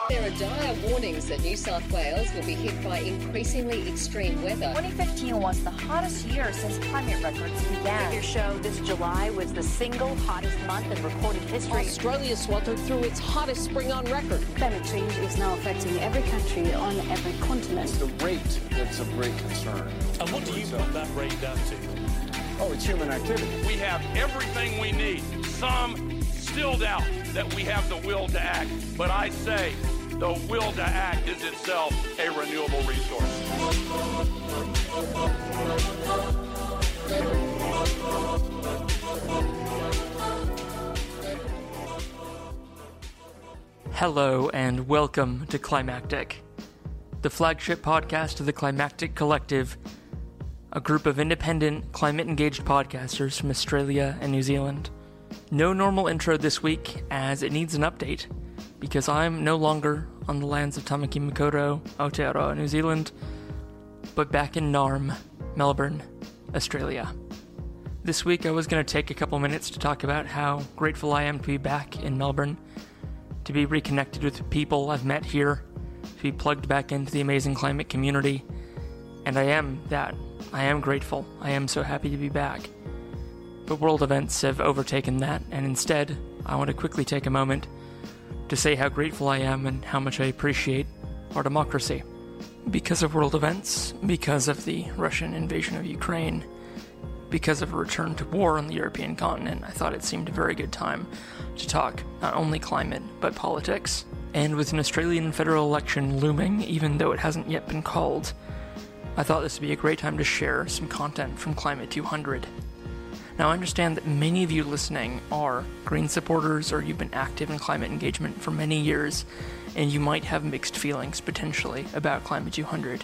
There are dire warnings that New South Wales will be hit by increasingly extreme weather. 2015 was the hottest year since climate records began. Figures show this July was the single hottest month in recorded history. Australia sweltered through its hottest spring on record. Climate change is now affecting every country on every continent. It's the rate that's of great concern. And what do you put that rate down to? Oh, it's human activity. We have everything we need. Some still doubt that we have the will to act, but I say the will to act is itself a renewable resource. Hello and welcome to Climactic, the flagship podcast of the Climactic Collective, a group of independent, climate-engaged podcasters from Australia and New Zealand. No normal intro this week, as it needs an update, because I'm no longer on the lands of Tamaki Makaurau, Aotearoa, New Zealand, but back in Naarm, Melbourne, Australia. This week I was going to take a couple minutes to talk about how grateful I am to be back in Melbourne, to be reconnected with people I've met here, to be plugged back into the amazing climate community, and I am that. I am grateful. I am so happy to be back. But world events have overtaken that, and instead, I want to quickly take a moment to say how grateful I am and how much I appreciate our democracy. Because of world events, because of the Russian invasion of Ukraine, because of a return to war on the European continent, I thought it seemed a very good time to talk not only climate, but politics. And with an Australian federal election looming, even though it hasn't yet been called, I thought this would be a great time to share some content from Climate 200. Now, I understand that many of you listening are Green supporters, or you've been active in climate engagement for many years, and you might have mixed feelings, potentially, about Climate 200.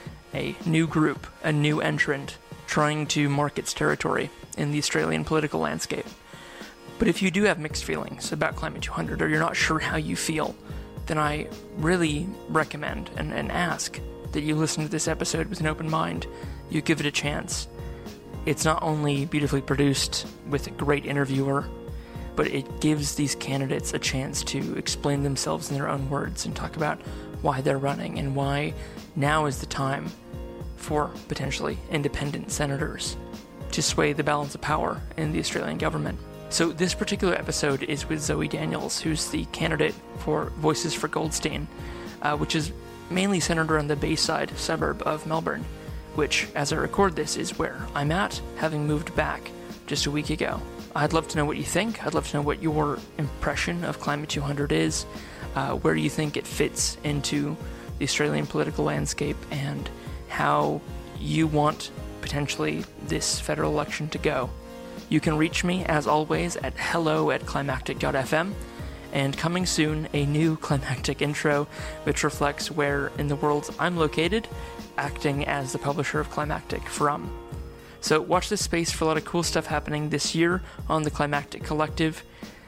A new group, a new entrant, trying to mark its territory in the Australian political landscape. But if you do have mixed feelings about Climate 200, or you're not sure how you feel, then I really recommend and ask that you listen to this episode with an open mind. You give it a chance. It's not only beautifully produced with a great interviewer, but it gives these candidates a chance to explain themselves in their own words and talk about why they're running and why now is the time for potentially independent senators to sway the balance of power in the Australian government. So this particular episode is with Zoe Daniels, who's the candidate for Voices for Goldstein, which is mainly centered around the Bayside suburb of Melbourne, which, as I record this, is where I'm at, having moved back just a week ago. I'd love to know what you think. I'd love to know what your impression of Climate 200 is, where you think it fits into the Australian political landscape, and how you want, potentially, this federal election to go. You can reach me, as always, at hello@climactic.fm, and coming soon, a new climactic intro, which reflects where in the world I'm located, acting as the publisher of Climactic from. So watch this space for a lot of cool stuff happening this year on the Climactic Collective,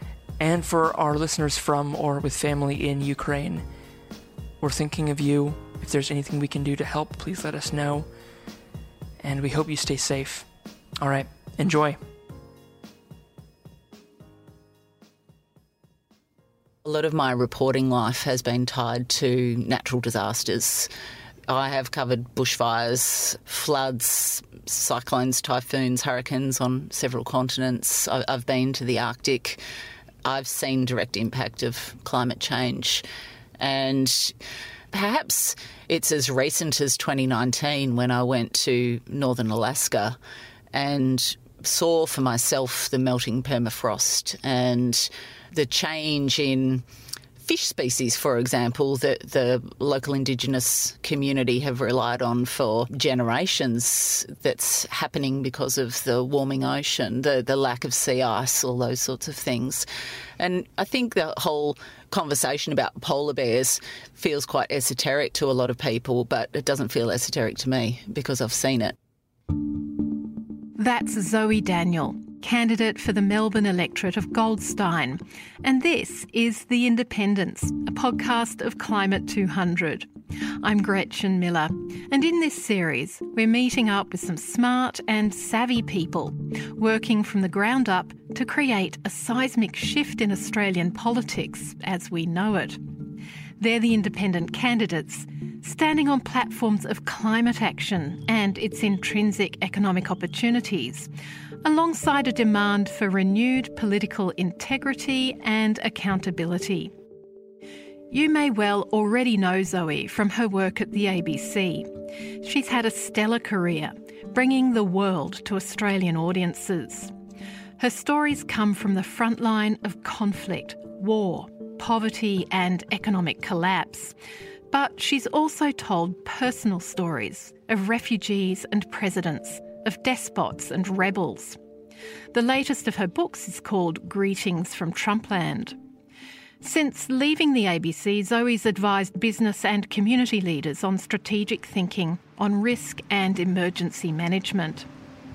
and for our listeners from or with family in Ukraine. We're thinking of you. If there's anything we can do to help, please let us know, and we hope you stay safe. Alright, enjoy. A lot of my reporting life has been tied to natural disasters. I have covered bushfires, floods, cyclones, typhoons, hurricanes on several continents. I've been to the Arctic. I've seen direct impact of climate change. And perhaps it's as recent as 2019 when I went to northern Alaska and saw for myself the melting permafrost and the change in fish species, for example, that the local Indigenous community have relied on for generations, that's happening because of the warming ocean, the lack of sea ice, all those sorts of things. And I think the whole conversation about polar bears feels quite esoteric to a lot of people, but it doesn't feel esoteric to me because I've seen it. That's Zoe Daniel, candidate for the Melbourne electorate of Goldstein. And this is The Independents, a podcast of Climate 200. I'm Gretchen Miller, and in this series we're meeting up with some smart and savvy people working from the ground up to create a seismic shift in Australian politics as we know it. They're the independent candidates, standing on platforms of climate action and its intrinsic economic opportunities, alongside a demand for renewed political integrity and accountability. You may well already know Zoe from her work at the ABC. She's had a stellar career, bringing the world to Australian audiences. Her stories come from the front line of conflict, war, poverty and economic collapse. But she's also told personal stories of refugees and presidents, of despots and rebels. The latest of her books is called Greetings from Trumpland. Since leaving the ABC, Zoe's advised business and community leaders on strategic thinking, on risk and emergency management.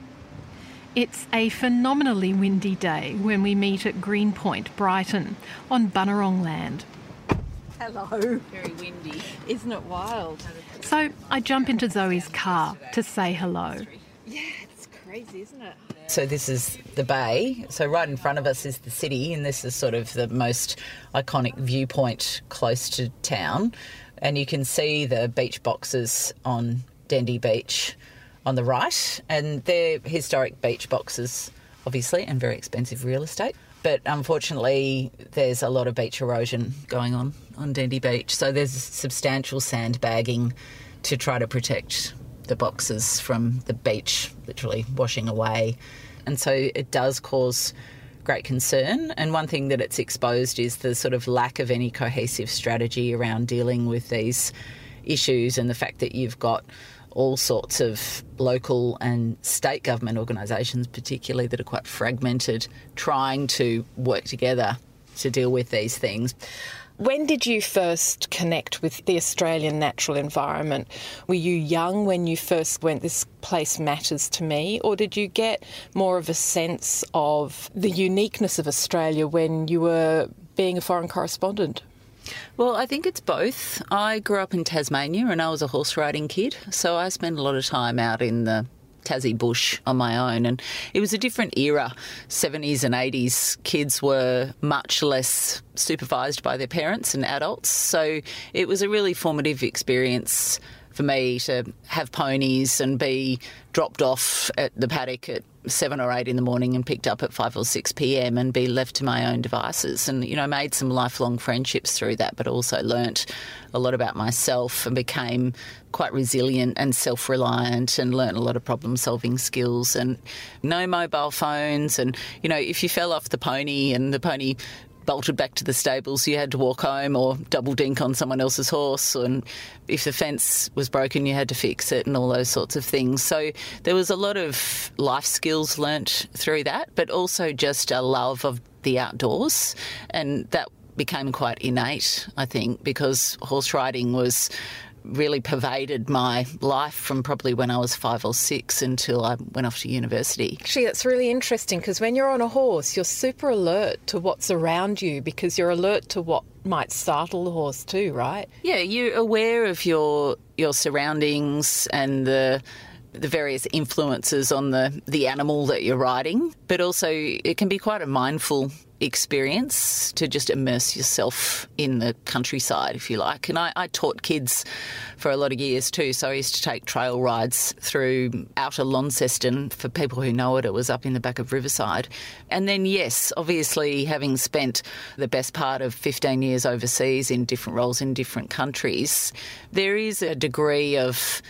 It's a phenomenally windy day when we meet at Greenpoint, Brighton, on Bunurong land. Hello. Very windy. Isn't it wild? So I jump into Zoe's car to say hello. Yeah, it's crazy, isn't it? So this is the bay. So right in front of us is the city, and this is sort of the most iconic viewpoint close to town. And you can see the beach boxes on Dendy Beach on the right, and they're historic beach boxes, obviously, and very expensive real estate. But unfortunately, there's a lot of beach erosion going on Dendy Beach. So there's substantial sandbagging to try to protect the boxes from the beach literally washing away. And so it does cause great concern. And one thing that it's exposed is the sort of lack of any cohesive strategy around dealing with these issues, and the fact that you've got all sorts of local and state government organisations particularly that are quite fragmented, trying to work together to deal with these things. When did you first connect with the Australian natural environment? Were you young when you first went, this place matters to me, or did you get more of a sense of the uniqueness of Australia when you were being a foreign correspondent? Well, I think it's both. I grew up in Tasmania and I was a horse riding kid, so I spent a lot of time out in the Tassie bush on my own, and it was a different era. 70s and 80s kids were much less supervised by their parents and adults, so it was a really formative experience for me to have ponies and be dropped off at the paddock at 7 or 8 in the morning and picked up at 5 or 6 p.m. and be left to my own devices. And, you know, made some lifelong friendships through that, but also learnt a lot about myself and became quite resilient and self-reliant and learnt a lot of problem-solving skills. And no mobile phones, and, you know, if you fell off the pony and the pony bolted back to the stables, you had to walk home or double dink on someone else's horse, and if the fence was broken you had to fix it, and all those sorts of things. So there was a lot of life skills learnt through that, but also just a love of the outdoors, and that became quite innate, I think, because horse riding was really pervaded my life from probably when I was 5 or 6 until I went off to university. Actually, that's really interesting, because when you're on a horse, you're super alert to what's around you, because you're alert to what might startle the horse too, right? Yeah, you're aware of your surroundings and the various influences on the animal that you're riding, but also it can be quite a mindful experience to just immerse yourself in the countryside, if you like. And I taught kids for a lot of years too, so I used to take trail rides through outer Launceston. For people who know it, it was up in the back of Riverside. And then, yes, obviously having spent the best part of 15 years overseas in different roles in different countries, there is a degree of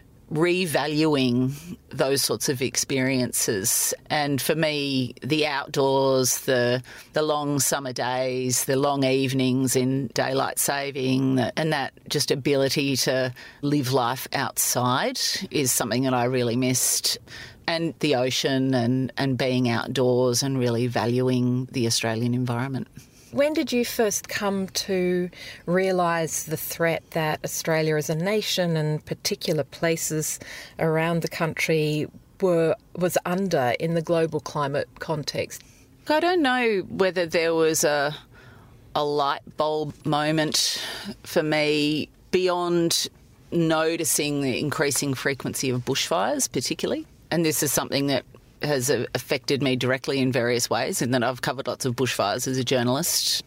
revaluing those sorts of experiences. And for me, the outdoors, the long summer days, the long evenings in daylight saving, and that just ability to live life outside is something that I really missed. And the ocean and being outdoors and really valuing the Australian environment. When did you first come to realise the threat that Australia as a nation and particular places around the country was under in the global climate context? I don't know whether there was a light bulb moment for me beyond noticing the increasing frequency of bushfires particularly. And this is something that has affected me directly in various ways, in that I've covered lots of bushfires as a journalist.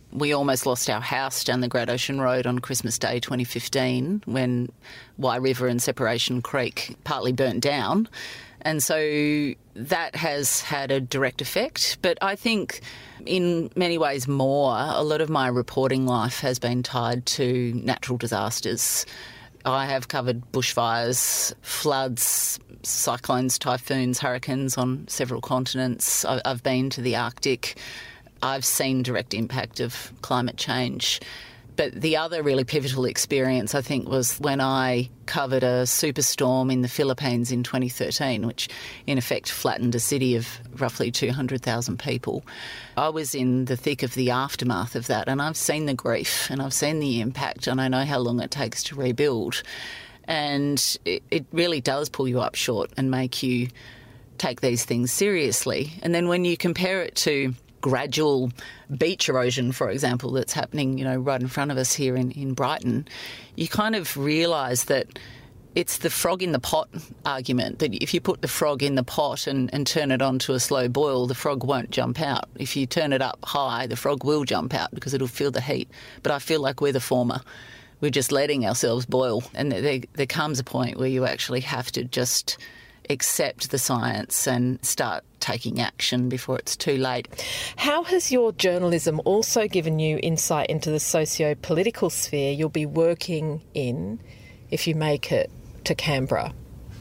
We almost lost our house down the Great Ocean Road on Christmas Day 2015 when Wye River and Separation Creek partly burnt down. And so that has had a direct effect. But I think in many ways more, a lot of my reporting life has been tied to natural disasters. I have covered bushfires, floods, cyclones, typhoons, hurricanes on several continents. I've been to the Arctic. I've seen direct impact of climate change. But the other really pivotal experience, I think, was when I covered a superstorm in the Philippines in 2013, which in effect flattened a city of roughly 200,000 people. I was in the thick of the aftermath of that, and I've seen the grief and I've seen the impact, and I know how long it takes to rebuild. And it really does pull you up short and make you take these things seriously. And then when you compare it to gradual beach erosion, for example, that's happening, right in front of us here in Brighton, you kind of realise that it's the frog in the pot argument, that if you put the frog in the pot and turn it on to a slow boil, the frog won't jump out. If you turn it up high, the frog will jump out because it'll feel the heat. But I feel like we're the former. We're just letting ourselves boil. And there comes a point where you actually have to just accept the science and start taking action before it's too late. How has your journalism also given you insight into the socio-political sphere you'll be working in if you make it to Canberra?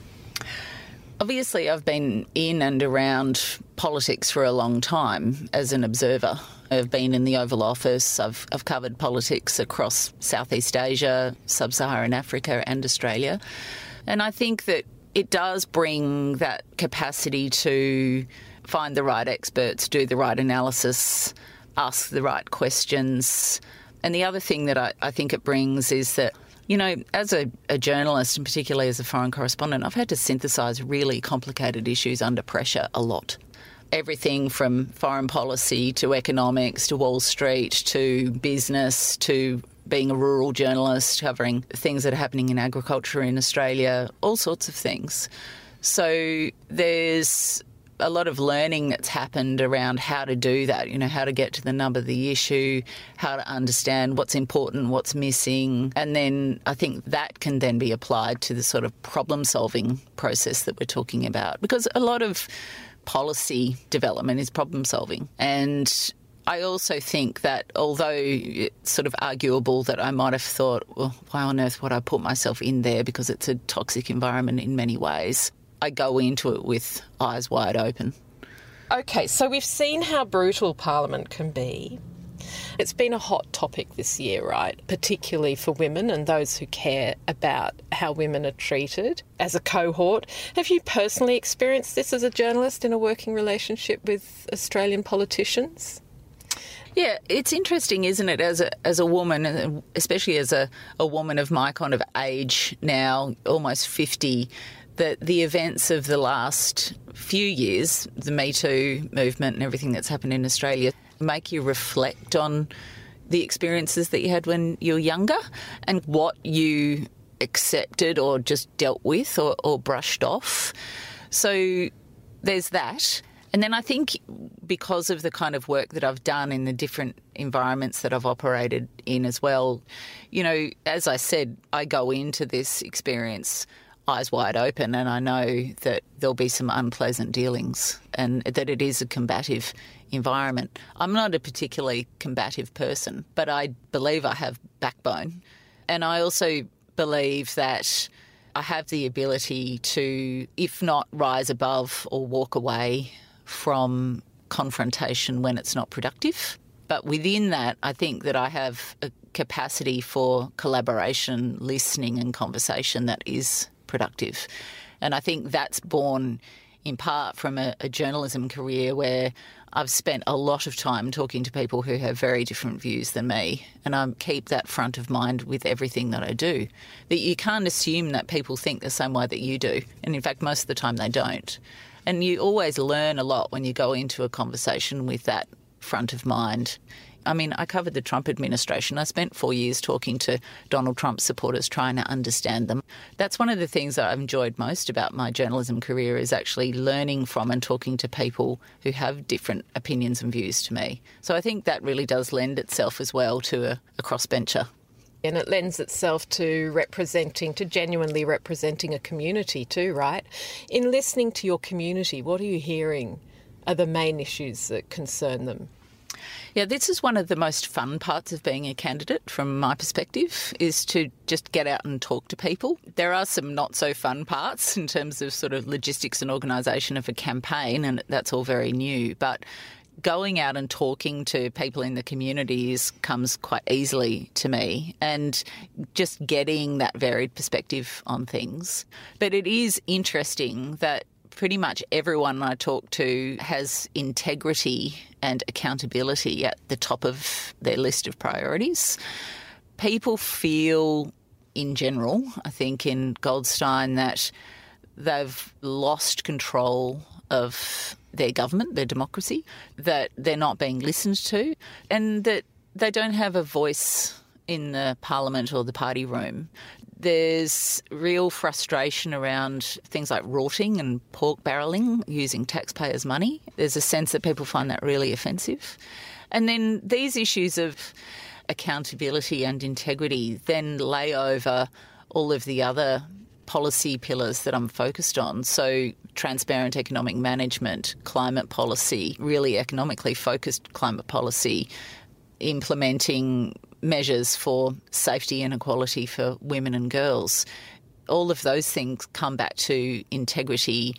Obviously, I've been in and around politics for a long time as an observer. I've been in the Oval Office. I've covered politics across Southeast Asia, Sub-Saharan Africa and Australia. And I think that it does bring that capacity to find the right experts, do the right analysis, ask the right questions. And the other thing that I think it brings is that, as a journalist, and particularly as a foreign correspondent, I've had to synthesise really complicated issues under pressure a lot. Everything from foreign policy to economics to Wall Street to business to being a rural journalist, covering things that are happening in agriculture in Australia, all sorts of things. So there's a lot of learning that's happened around how to do that, how to get to the nub of the issue, how to understand what's important, what's missing. And then I think that can then be applied to the sort of problem-solving process that we're talking about. Because a lot of policy development is problem-solving. And I also think that although it's sort of arguable that I might have thought, well, why on earth would I put myself in there because it's a toxic environment in many ways, I go into it with eyes wide open. OK, so we've seen how brutal Parliament can be. It's been a hot topic this year, right? Particularly for women and those who care about how women are treated as a cohort. Have you personally experienced this as a journalist in a working relationship with Australian politicians? Yeah, it's interesting, isn't it, as a woman, especially as a woman of my kind of age now, almost 50, that the events of the last few years, the Me Too movement and everything that's happened in Australia, make you reflect on the experiences that you had when you were younger and what you accepted or just dealt with or brushed off. So there's that. And then I think because of the kind of work that I've done in the different environments that I've operated in as well, as I said, I go into this experience eyes wide open, and I know that there'll be some unpleasant dealings and that it is a combative environment. I'm not a particularly combative person, but I believe I have backbone. And I also believe that I have the ability to, if not rise above or walk away from confrontation when it's not productive. But within that, I think that I have a capacity for collaboration, listening and conversation that is productive. And I think that's born in part from a journalism career where I've spent a lot of time talking to people who have very different views than me, and I keep that front of mind with everything that I do. That you can't assume that people think the same way that you do, and in fact most of the time they don't. And you always learn a lot when you go into a conversation with that front of mind. I mean, I covered the Trump administration. I spent 4 years talking to Donald Trump supporters, trying to understand them. That's one of the things that I've enjoyed most about my journalism career, is actually learning from and talking to people who have different opinions and views to me. So I think that really does lend itself as well to a crossbencher. And it lends itself to genuinely representing a community too, right? In listening to your community, what are you hearing are the main issues that concern them? Yeah, this is one of the most fun parts of being a candidate from my perspective, is to just get out and talk to people. There are some not so fun parts in terms of sort of logistics and organisation of a campaign, and that's all very new. But going out and talking to people in the communities comes quite easily to me, and just getting that varied perspective on things. But it is interesting that pretty much everyone I talk to has integrity and accountability at the top of their list of priorities. People feel, in general, I think in Goldstein, that they've lost control of their government, their democracy, that they're not being listened to, and that they don't have a voice in the parliament or the party room. There's real frustration around things like rorting and pork barrelling using taxpayers' money. There's a sense that people find that really offensive. And then these issues of accountability and integrity then lay over all of the other policy pillars that I'm focused on. So transparent economic management, climate policy, really economically focused climate policy, implementing measures for safety and equality for women and girls. All of those things come back to integrity,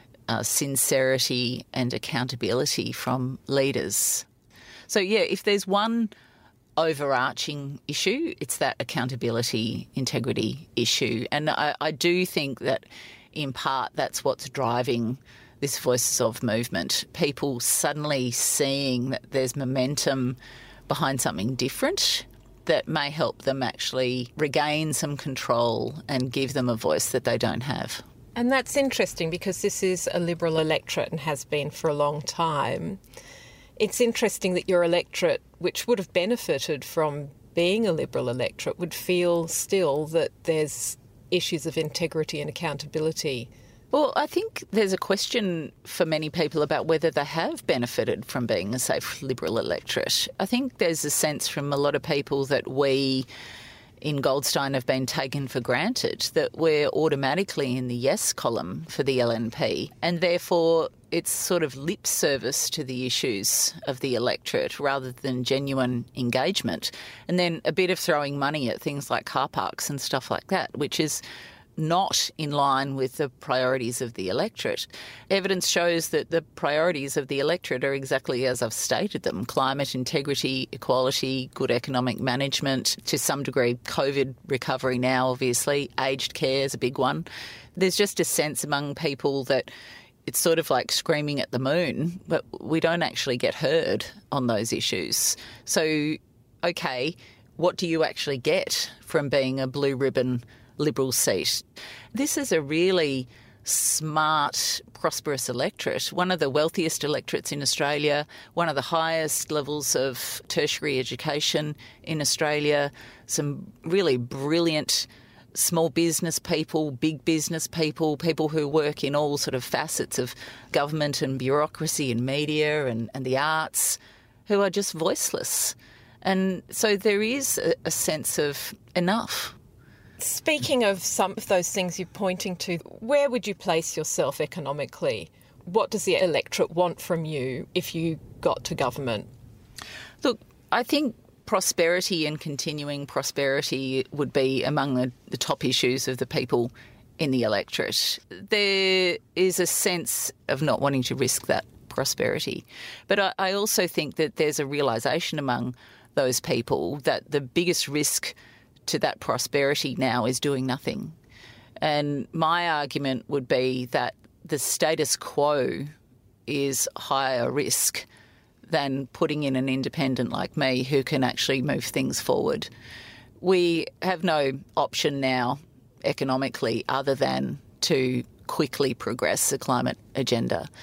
sincerity and accountability from leaders. So, yeah, if there's one overarching issue, it's that accountability, integrity issue. And I do think that in part that's what's driving this Voices of movement. People suddenly seeing that there's momentum behind something different that may help them actually regain some control and give them a voice that they don't have. And that's interesting because this is a Liberal electorate and has been for a long time. It's interesting that your electorate, which would have benefited from being a Liberal electorate, would feel still that there's issues of integrity and accountability. Well, I think there's a question for many people about whether they have benefited from being a safe Liberal electorate. I think there's a sense from a lot of people that we in Goldstein have been taken for granted, that we're automatically in the yes column for the LNP, and therefore it's sort of lip service to the issues of the electorate rather than genuine engagement. And then a bit of throwing money at things like car parks and stuff like that, which is not in line with the priorities of the electorate. Evidence shows that the priorities of the electorate are exactly as I've stated them: climate, integrity, equality, good economic management, to some degree COVID recovery now, obviously, aged care is a big one. There's just a sense among people that it's sort of like screaming at the moon, but we don't actually get heard on those issues. So, okay, what do you actually get from being a blue ribbon Liberal seat? This is a really smart, prosperous electorate, one of the wealthiest electorates in Australia, one of the highest levels of tertiary education in Australia, some really brilliant small business people, big business people, people who work in all sort of facets of government and bureaucracy and media and the arts, who are just voiceless. And so there is a sense of enough. Speaking of some of those things you're pointing to, where would you place yourself economically? What does the electorate want from you if you got to government? Look, I think prosperity and continuing prosperity would be among the top issues of the people in the electorate. There is a sense of not wanting to risk that prosperity. But I also think that there's a realisation among those people that the biggest risk to that prosperity now is doing nothing. And my argument would be that the status quo is higher risk than putting in an independent like me who can actually move things forward. We have no option now economically other than to quickly progress the climate agenda.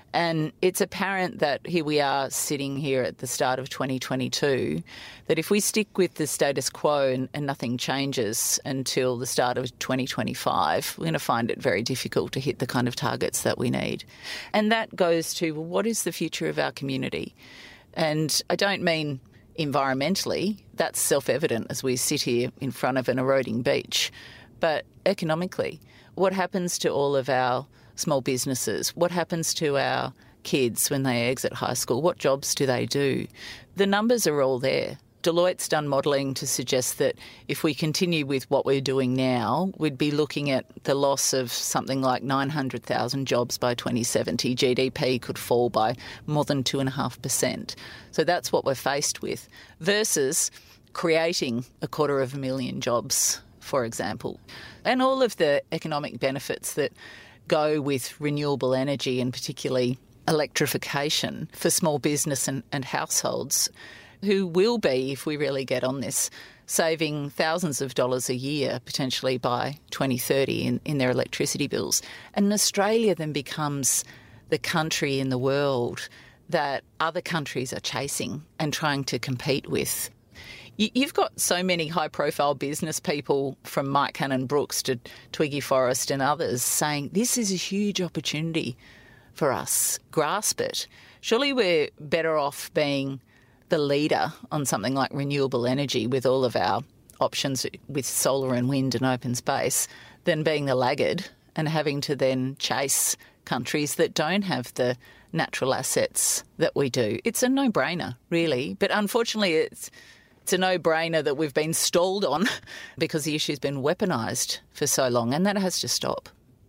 And it's apparent that here we are sitting here at the start of 2022, that if we stick with the status quo and nothing changes until the start of 2025, we're going to find it very difficult to hit the kind of targets that we need. And that goes to, well, what is the future of our community? And I don't mean environmentally, that's self-evident as we sit here in front of an eroding beach, but economically, what happens to all of our small businesses? What happens to our kids when they exit high school? What jobs do they do? The numbers are all there. Deloitte's done modelling to suggest that if we continue with what we're doing now, we'd be looking at the loss of something like 900,000 jobs by 2070. GDP could fall by more than 2.5%. So that's what we're faced with, versus creating 250,000 jobs, for example. And all of the economic benefits that go with renewable energy, and particularly electrification for small business and households, who will be, if we really get on this, saving thousands of dollars a year potentially by 2030 in their electricity bills. And Australia then becomes the country in the world that other countries are chasing and trying to compete with. You've got so many high-profile business people, from Mike Cannon-Brookes to Twiggy Forrest and others, saying this is a huge opportunity for us. Grasp it. Surely we're better off being the leader on something like renewable energy with all of our options with solar and wind and open space than being the laggard and having to then chase countries that don't have the natural assets that we do. It's a no-brainer, really. But unfortunately, it's a no-brainer that we've been stalled on because the issue's been weaponised for so long, and that has to stop.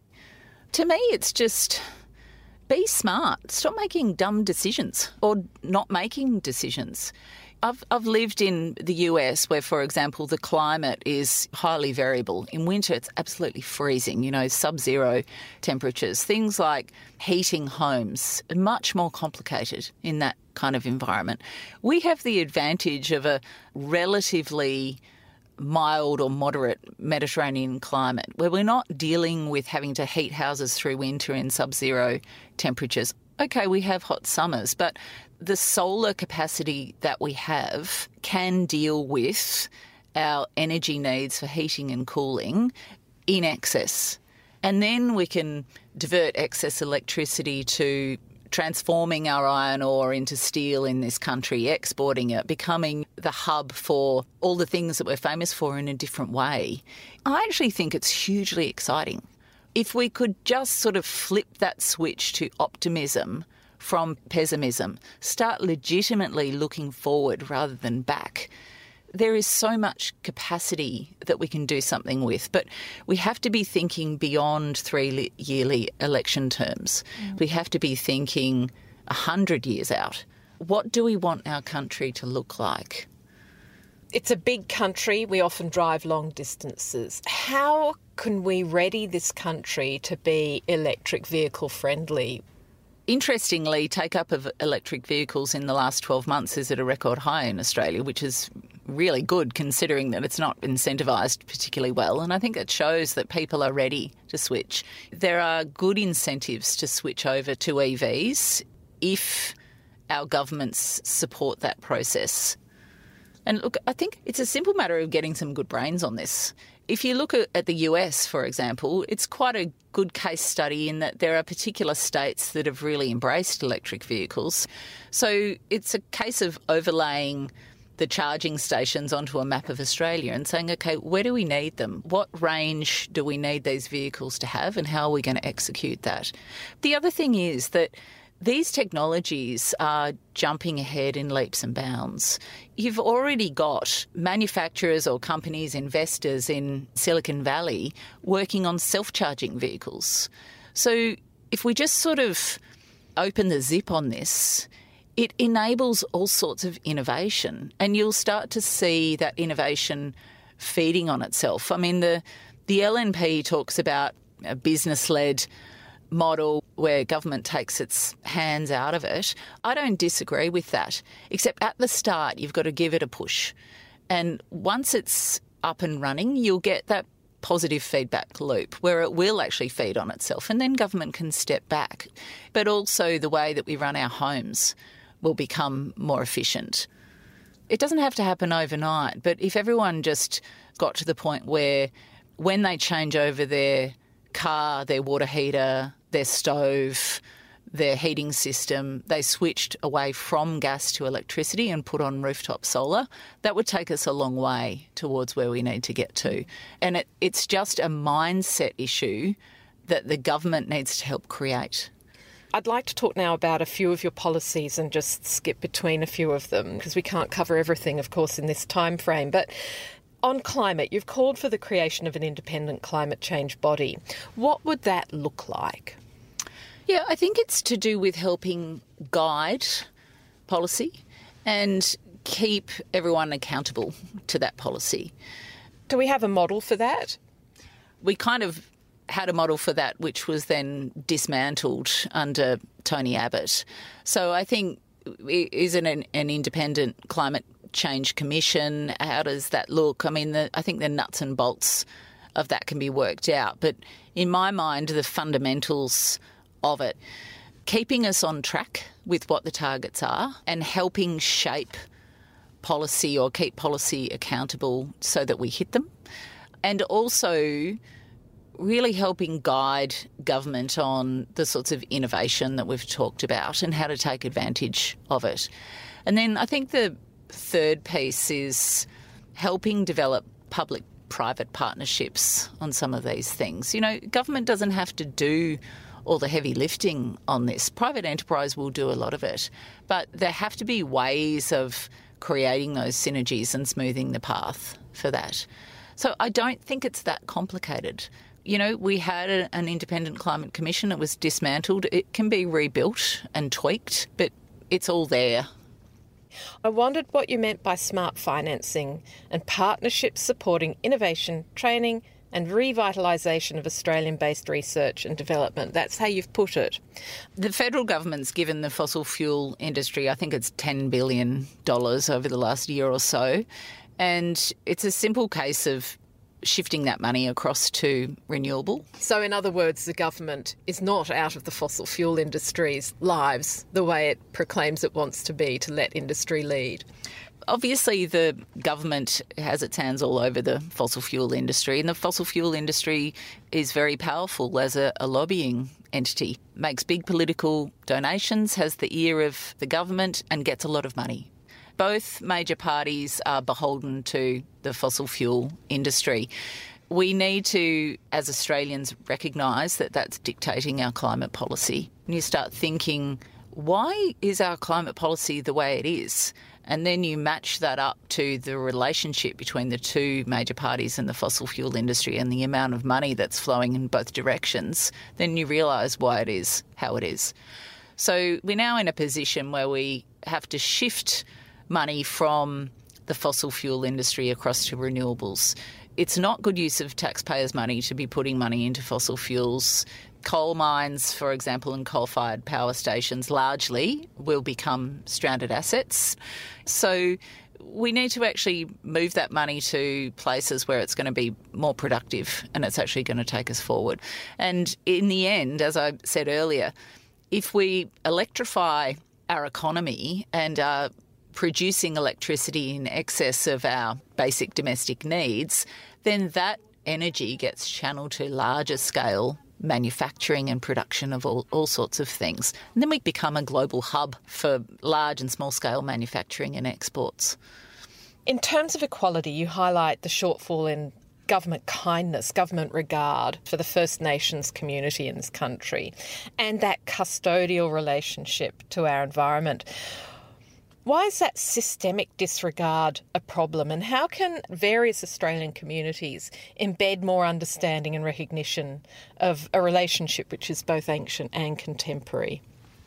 To me, it's just be smart. Stop making dumb decisions or not making decisions. I've lived in the US where, for example, the climate is highly variable. In winter, it's absolutely freezing, sub-zero temperatures. Things like heating homes are much more complicated in that kind of environment. We have the advantage of a relatively mild or moderate Mediterranean climate where we're not dealing with having to heat houses through winter in sub-zero temperatures. Okay, we have hot summers, but the solar capacity that we have can deal with our energy needs for heating and cooling in excess. And then we can divert excess electricity to transforming our iron ore into steel in this country, exporting it, becoming the hub for all the things that we're famous for in a different way. I actually think it's hugely exciting. If we could just sort of flip that switch to optimism from pessimism, start legitimately looking forward rather than back, there is so much capacity that we can do something with. But we have to be thinking beyond 3 yearly election terms. We have to be thinking 100 years out. What do we want our country to look like? It's a big country. We often drive long distances. How can we ready this country to be electric vehicle friendly? Interestingly, take-up of electric vehicles in the last 12 months is at a record high in Australia, which is really good considering that it's not incentivised particularly well. And I think it shows that people are ready to switch. There are good incentives to switch over to EVs if our governments support that process. And look, I think it's a simple matter of getting some good brains on this. If you look at the US, for example, it's quite a good case study in that there are particular states that have really embraced electric vehicles. So it's a case of overlaying the charging stations onto a map of Australia and saying, OK, where do we need them? What range do we need these vehicles to have, and how are we going to execute that? The other thing is that these technologies are jumping ahead in leaps and bounds. You've already got manufacturers or companies, investors in Silicon Valley working on self-charging vehicles. So if we just sort of open the zip on this, it enables all sorts of innovation, and you'll start to see that innovation feeding on itself. I mean, the LNP talks about a business-led model where government takes its hands out of it. I don't disagree with that, except at the start you've got to give it a push. And once it's up and running, you'll get that positive feedback loop where it will actually feed on itself and then government can step back. But also the way that we run our homes will become more efficient. It doesn't have to happen overnight, but if everyone just got to the point where when they change over their car, their water heater, their stove, their heating system, they switched away from gas to electricity and put on rooftop solar, that would take us a long way towards where we need to get to. And it's just a mindset issue that the government needs to help create. I'd like to talk now about a few of your policies and just skip between a few of them because we can't cover everything, of course, in this time frame. But on climate, you've called for the creation of an independent climate change body. What would that look like? Yeah, I think it's to do with helping guide policy and keep everyone accountable to that policy. Do we have a model for that? We kind of had a model for that which was then dismantled under Tony Abbott. So I think, is it an independent climate change commission? How does that look? I mean, I think the nuts and bolts of that can be worked out. But in my mind, the fundamentals of it, keeping us on track with what the targets are and helping shape policy or keep policy accountable so that we hit them, and also really helping guide government on the sorts of innovation that we've talked about and how to take advantage of it. And then I think the third piece is helping develop public-private partnerships on some of these things. You know, government doesn't have to do all the heavy lifting on this. Private enterprise will do a lot of it, but there have to be ways of creating those synergies and smoothing the path for that. So I don't think it's that complicated. You know, we had an independent climate commission. It was dismantled. It can be rebuilt and tweaked, but it's all there. I wondered what you meant by smart financing and partnerships supporting innovation, training and revitalisation of Australian-based research and development. That's how you've put it. The federal government's given the fossil fuel industry, I think it's $10 billion over the last year or so, and it's a simple case of shifting that money across to renewable. So in other words, the government is not out of the fossil fuel industry's lives the way it proclaims it wants to be, to let industry lead. Obviously, the government has its hands all over the fossil fuel industry, and the fossil fuel industry is very powerful as a lobbying entity, makes big political donations, has the ear of the government and gets a lot of money. Both major parties are beholden to the fossil fuel industry. We need to, as Australians, recognise that that's dictating our climate policy. And you start thinking, why is our climate policy the way it is? And then you match that up to the relationship between the two major parties in the fossil fuel industry and the amount of money that's flowing in both directions, then you realise why it is how it is. So we're now in a position where we have to shift money from the fossil fuel industry across to renewables. It's not good use of taxpayers' money to be putting money into fossil fuels. Coal mines, for example, and coal-fired power stations largely will become stranded assets. So we need to actually move that money to places where it's going to be more productive and it's actually going to take us forward. And in the end, as I said earlier, if we electrify our economy and are producing electricity in excess of our basic domestic needs, then that energy gets channeled to larger scale manufacturing and production of all sorts of things. And then we become a global hub for large and small scale manufacturing and exports. In terms of equality, you highlight the shortfall in government kindness, government regard for the First Nations community in this country and that custodial relationship to our environment. Why is that systemic disregard a problem, and how can various Australian communities embed more understanding and recognition of a relationship which is both ancient and contemporary?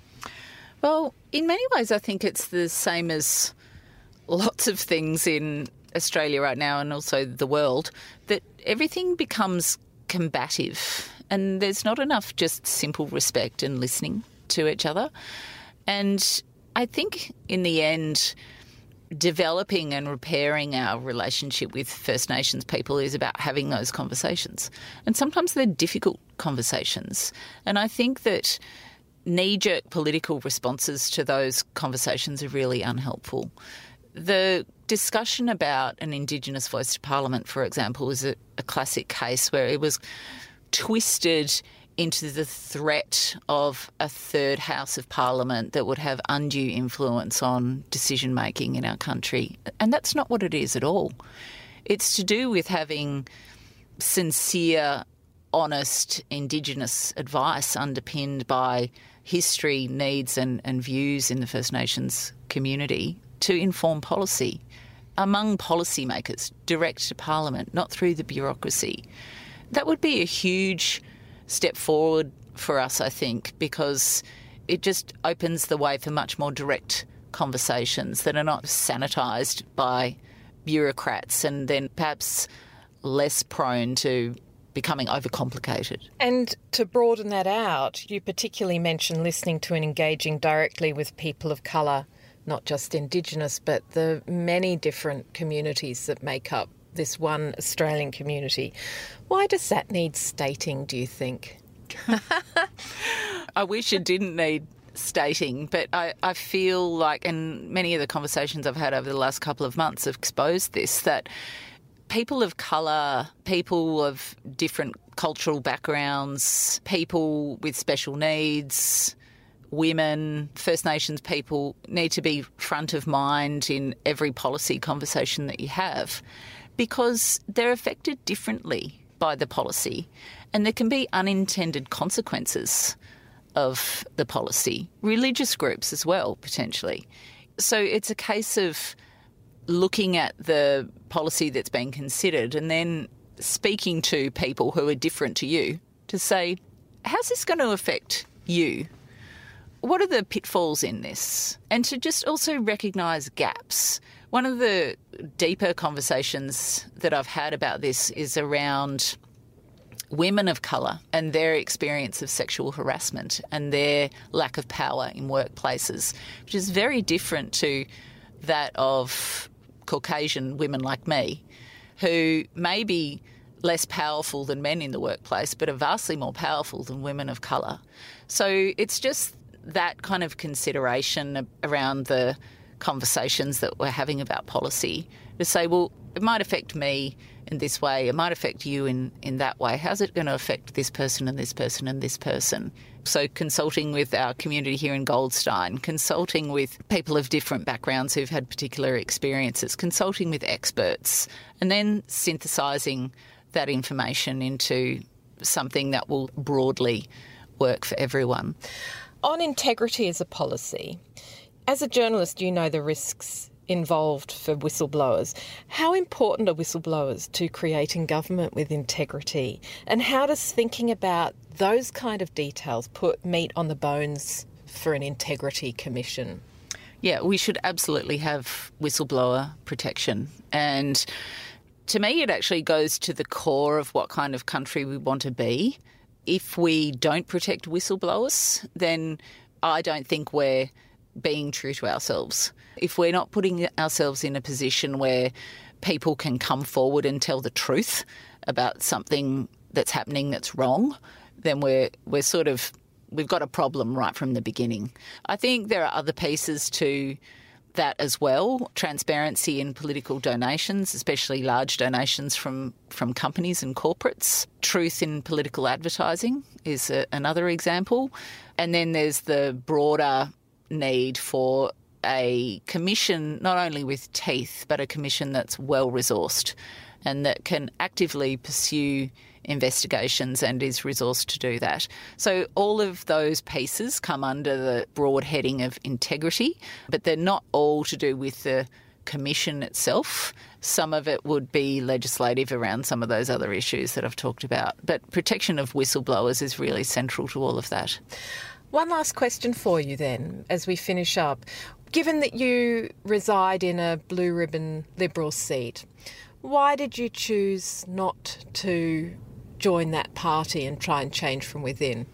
Well, in many ways I think it's the same as lots of things in Australia right now and also the world, that everything becomes combative and there's not enough just simple respect and listening to each other. And I think in the end, developing and repairing our relationship with First Nations people is about having those conversations. And sometimes they're difficult conversations. And I think that knee-jerk political responses to those conversations are really unhelpful. The discussion about an Indigenous voice to Parliament, for example, is a classic case where it was twisted into the threat of a third House of Parliament that would have undue influence on decision-making in our country. And that's not what it is at all. It's to do with having sincere, honest Indigenous advice underpinned by history, needs and views in the First Nations community to inform policy among policymakers, direct to Parliament, not through the bureaucracy. That would be a huge step forward for us, I think, because it just opens the way for much more direct conversations that are not sanitised by bureaucrats and then perhaps less prone to becoming overcomplicated. And to broaden that out, you particularly mentioned listening to and engaging directly with people of colour, not just Indigenous, but the many different communities that make up this one Australian community. Why does that need stating, do you think? I wish it didn't need stating, but I feel like, and many of the conversations I've had over the last couple of months have exposed this, that people of colour, people of different cultural backgrounds, people with special needs, women, First Nations people need to be front of mind in every policy conversation that you have, because they're affected differently by the policy and there can be unintended consequences of the policy. Religious groups as well, potentially. So it's a case of looking at the policy that's being considered and then speaking to people who are different to you to say, how's this going to affect you? What are the pitfalls in this? And to just also recognise gaps. One of the deeper conversations that I've had about this is around women of colour and their experience of sexual harassment and their lack of power in workplaces, which is very different to that of Caucasian women like me, who may be less powerful than men in the workplace but are vastly more powerful than women of colour. So it's just that kind of consideration around the conversations that we're having about policy to say, well, it might affect me in this way, it might affect you in that way. How's it going to affect this person and this person and this person? So consulting with our community here in Goldstein, consulting with people of different backgrounds who've had particular experiences, consulting with experts, and then synthesising that information into something that will broadly work for everyone. On integrity as a policy, as a journalist, you know the risks involved for whistleblowers. How important are whistleblowers to creating government with integrity? And how does thinking about those kind of details put meat on the bones for an integrity commission? Yeah, we should absolutely have whistleblower protection. And to me, it actually goes to the core of what kind of country we want to be. If we don't protect whistleblowers, then I don't think we're being true to ourselves. If we're not putting ourselves in a position where people can come forward and tell the truth about something that's happening that's wrong, then we've got a problem right from the beginning. I think there are other pieces to that as well. Transparency in political donations, especially large donations from companies and corporates. Truth in political advertising is another example. And then there's the broader need for a commission, not only with teeth, but a commission that's well-resourced and that can actively pursue investigations and is resourced to do that. So all of those pieces come under the broad heading of integrity, but they're not all to do with the commission itself. Some of it would be legislative around some of those other issues that I've talked about. But protection of whistleblowers is really central to all of that. One last question for you then, as we finish up. Given that you reside in a blue ribbon Liberal seat, why did you choose not to join that party and try and change from within?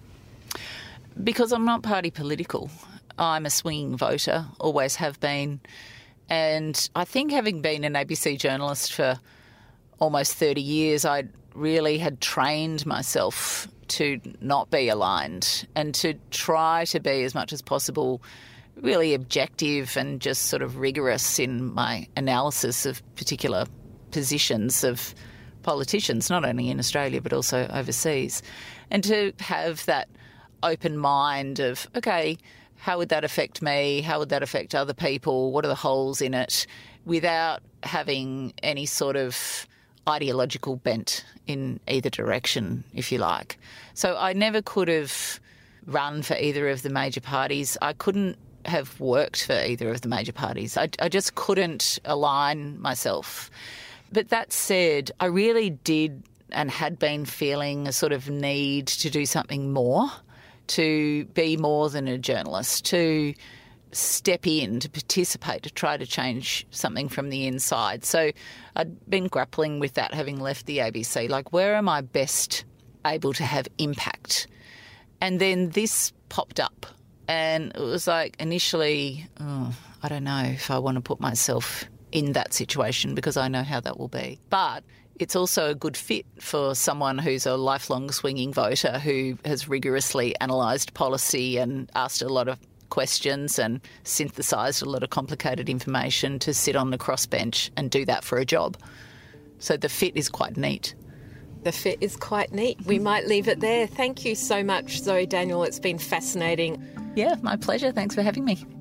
Because I'm not party political. I'm a swinging voter, always have been. And I think having been an ABC journalist for almost 30 years, I really had trained myself to not be aligned and to try to be as much as possible really objective and just sort of rigorous in my analysis of particular positions of politicians, not only in Australia but also overseas. And to have that open mind of, okay, how would that affect me? How would that affect other people? What are the holes in it? Without having any sort of ideological bent in either direction, if you like. So I never could have run for either of the major parties. I couldn't have worked for either of the major parties. I just couldn't align myself. But that said, I really did and had been feeling a sort of need to do something more, to be more than a journalist, to step in, to participate, to try to change something from the inside. So I'd been grappling with that, having left the ABC. Like, where am I best able to have impact? And then this popped up, and it was like initially, I don't know if I want to put myself in that situation because I know how that will be. But it's also a good fit for someone who's a lifelong swinging voter who has rigorously analysed policy and asked a lot of questions and synthesised a lot of complicated information to sit on the crossbench and do that for a job. So the fit is quite neat. The fit is quite neat. We might leave it there. Thank you so much, Zoe Daniel. It's been fascinating. Yeah, my pleasure. Thanks for having me.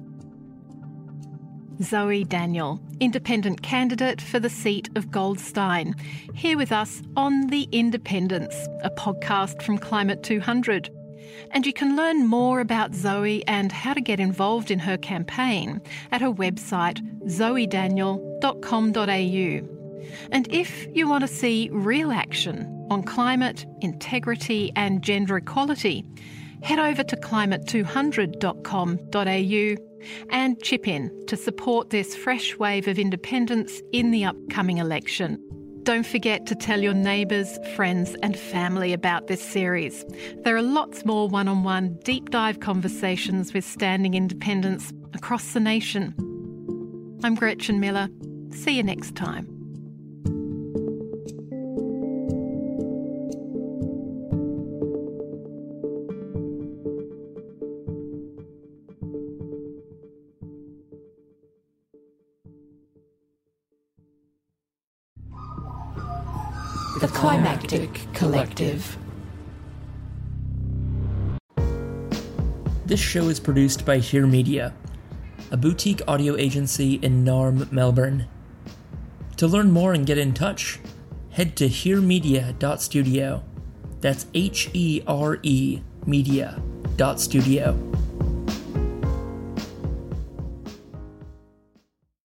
Zoe Daniel, independent candidate for the seat of Goldstein, here with us on The Independence, a podcast from Climate 200. And you can learn more about Zoe and how to get involved in her campaign at her website zoedaniel.com.au. And if you want to see real action on climate, integrity and gender equality, head over to climate200.com.au and chip in to support this fresh wave of independence in the upcoming election. Don't forget to tell your neighbours, friends and family about this series. There are lots more one-on-one deep dive conversations with standing independents across the nation. I'm Gretchen Miller. See you next time. The Climactic Collective. This show is produced by Hear Media, a boutique audio agency in Narm, Melbourne. To learn more and get in touch, head to hearmedia.studio. That's HERE media.studio.